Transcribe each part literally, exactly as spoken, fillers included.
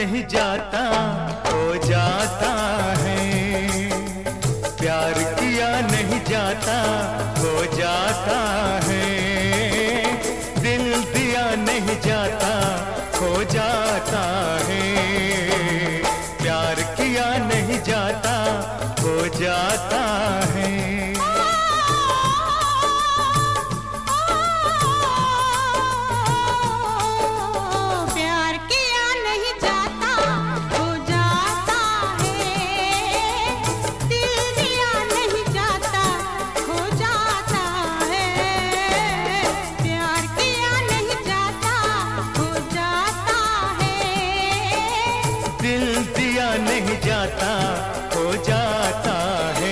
नहीं जाता हो जाता है, प्यार किया नहीं जाता हो जाता है, दिल दिया नहीं जाता हो जाता है, प्यार किया नहीं जाता हो जाता है। दिल दिया नहीं जाता हो जाता है।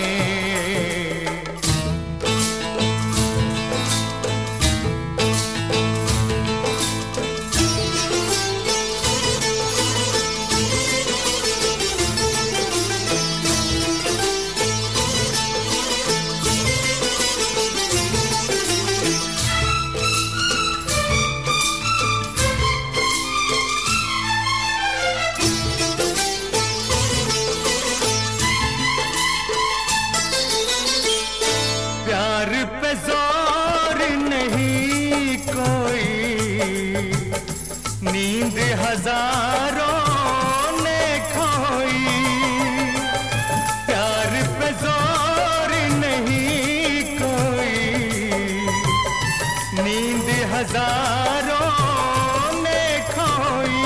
प्यार पे जोर नहीं कोई, नींद हजारों ने खोई, प्यार पे जोर नहीं कोई, नींद हजारों ने खोई,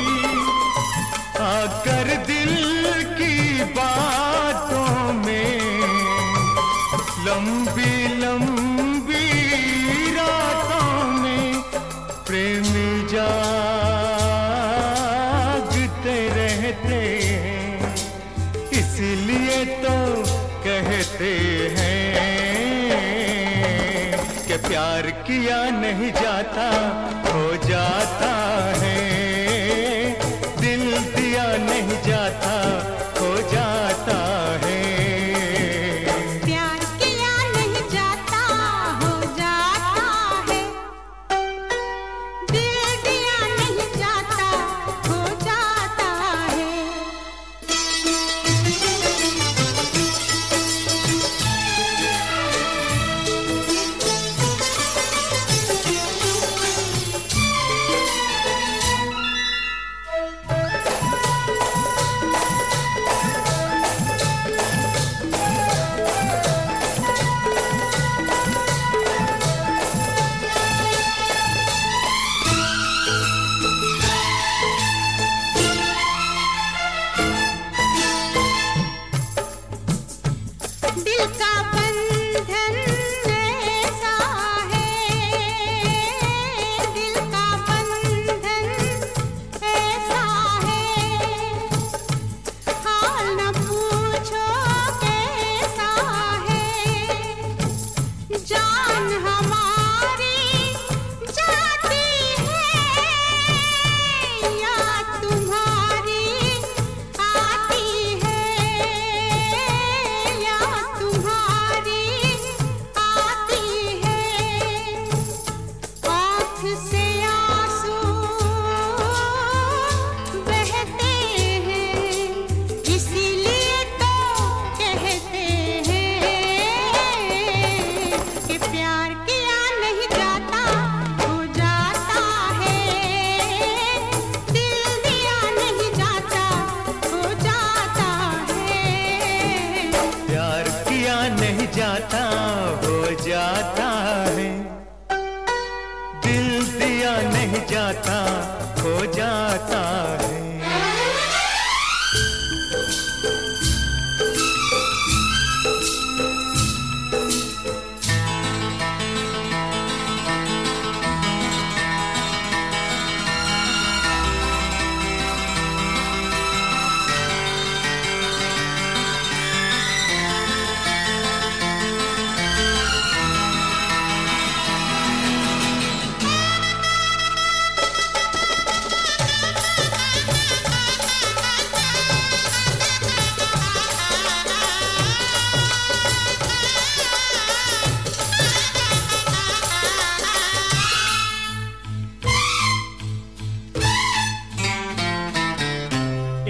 आकर दिल की बातों में लंबी लंबी रातों में प्रेमी जागते रहते हैं, इसलिए तो कहते हैं कि प्यार किया नहीं जाता हो जाता है, दिल दिया नहीं जाता हो जाता है।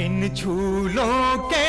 इन झूलों के